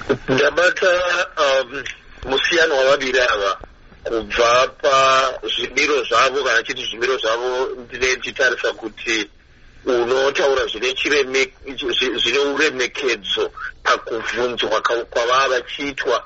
ndabata musiyano wavaviri ava kubva pazvimiro zvavo kana chiti zvimiro zvavo ndichitarisa kuti unotaura zvine uremekedzo pakubvunzwa kwavava vachiitwa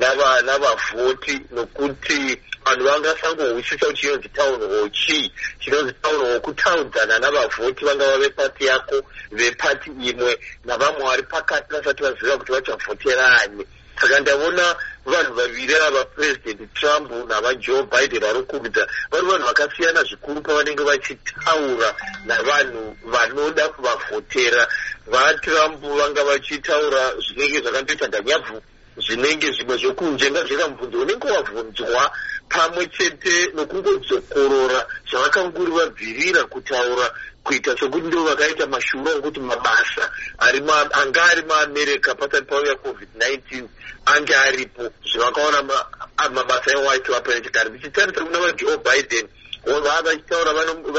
navavhoti, nokuti vanhu vangasangohwisisa kuti chinonzi town hall chii. Chinonzi town hall kutaudzana navavhoti, vangava vepati yako, vepati imwe, navamwe vari pakati vasati vaziva kuti vachavhoterani. Saka ndavona vanhu vaviri ava, President Trump navaJoe Biden vari kuita, vari vanhu vakasiyana zvikuru pavanenge vachitaura navanhu vanoda kuvavhotera. VaTrump vanga vachitaura zvinenge zvakandoita ganyabvu, zvinenge zvimwe zvokunje ngazvika mubvunzo unenge wabvunzwa, pamwe chete nokungodzokorora zvavakanguri vabvirira kutaura, kuita sekuti ndo vakaita mashuro okuti mabasa anga ari muAmerica pasati pauya COVID-19 ange aripo, zvavakaona mabasa eWhite apanetikari. Ndichitarisa kuna vaJoe Biden vava vachitaura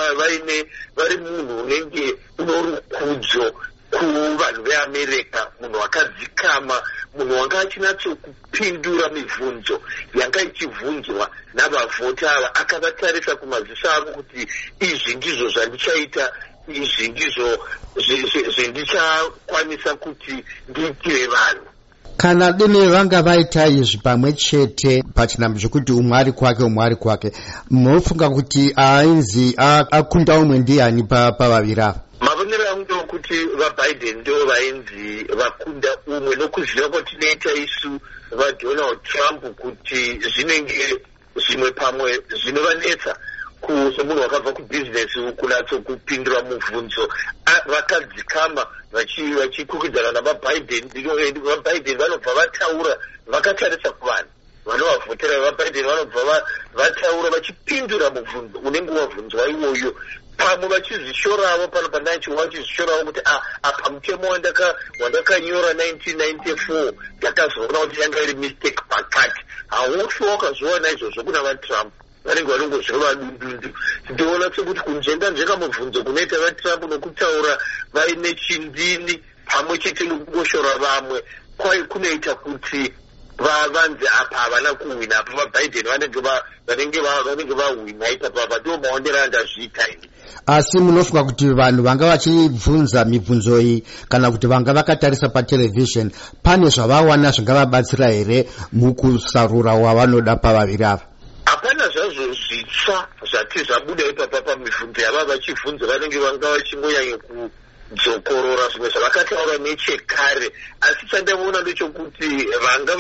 vari munhu unenge unorukudzo kuvanhu veAmerica, munhu akadzikama, munhu wanga achinyatsokupindura mibvunzo yanga ichibvunzwa navavhoti ava, akavatarisa kumaziso avo kuti izvi ndizvo zvandichaita, izvi ndizvo zvendichakwanisa kuti ndiitire vanhu. Kana dini vanga vaita izvi pamwe chete pachinhambo chokuti umwe ari kwake umwe ari kwake, munofunga kuti ainzi akunda umwe ndiani pavaviri ava? Mavonero angu ndokuti vaBiden ndo vainzi vakunda umwe, nokuziva kwatinoita isu vaDonald Trump kuti zvinenge zvimwe pamwe zvinovanetsa semunhu wakabva kubizinesi kunyatsokupindura mubvunzo. Vakadzikama vachikukidzana navaBiden. VaBiden vanobva vataura vakatarisa kuvanhu vanovavhotera. VaBiden vanobva vataura vachipindura mubvunzo unenge wabvunzwa iwoyo, pamwe vachizvishorawo pano panacho vachizvishorawo kuti apa mutemo wandakanyora 1994 ndakazoona kuti yanga iri mistake pakati. Haufi wakazviona izvozvo kuna vaTrump, vanenge vanongozvirova dundundu. Tindiona sekuti kunjenga mubvunzo kunoita vaTrump nokutaura vaine chindini pamwe chete nokungoshora vamwe kunoita kuti vanzi apa havana kuhwina. Apa vaBiden vanenge vahwina ipapa, ndo maonero andazviita ini. Asi munofunga kuti vanhu vanga vachibvunza mibvunzo iyi kana kuti vanga vakatarisa patelevision, pane zvavawana zvingavabatsira here mukusarura wavanoda pavaviri ava? Hapana zvazvo zvitsva zvati zvabuda ipapa pamibvunzo yava vachibvunza. Vanenge vanga vachingonyanya kudzokorora zvimwe zvavakataura nechekare, asi chandavona ndechokuti vanga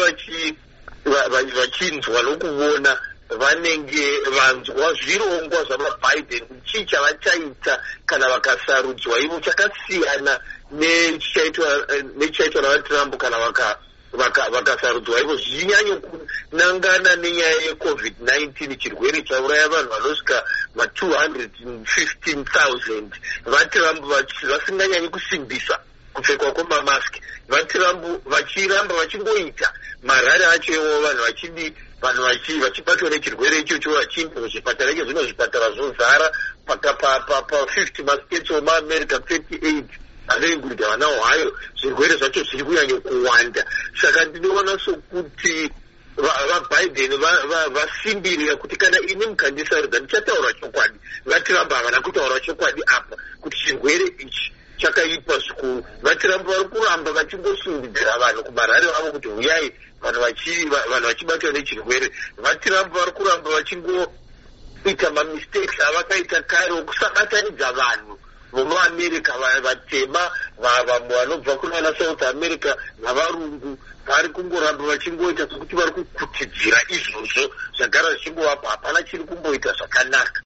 vachinzwa nokuona vanenge vanzwa zvirongwa zvavaBiden chii chavachaita kana vakasarudzwa ivo, chakasiyana nechichaitwa navaTrump kana vakasarudzwa ivo. Zvinyanya kunangana nenyaya yeCovid-19, chirwere chauraya vanhu vanosvika ma215,000. VaTrump vasinganyanyi kusimbisa kupfekwa kwemamaski. VaTrump vachiramba vachingoita marari acho evo, vanhu vachibatwa nechirwere ichocho vachienda kuzvipatara. Ike zvino zvipatara zvozara pa50 mastates omaAmerica 38 anoingurida vana hwayo. Zvirwere zvacho zviri kunyanya kuwanda. Saka ndinoona sokuti vaBiden vasimbirira kuti kana ini mukandisarudza ndichataura chokwadi. VaTrump havana kutaura chokwadi apa kuti chirwere ichi chakaipa zvikuru. VaTrump vari kuramba vachingosundidzira vanhu kumarari avo kuti huyai, vanhu vachibatwa nechirwere. VaTrump vari kuramba vachingoita mamistakes avakaita kare okusabatanidza vanhu vomuAmerica, vatema, vamwe vanobva kunana South America navarungu. Vari kungoramba vachingoita sokuti vari kukutidzira izvozvo zvagara zvichingovapa, hapana chiri kumboita zvakanaka.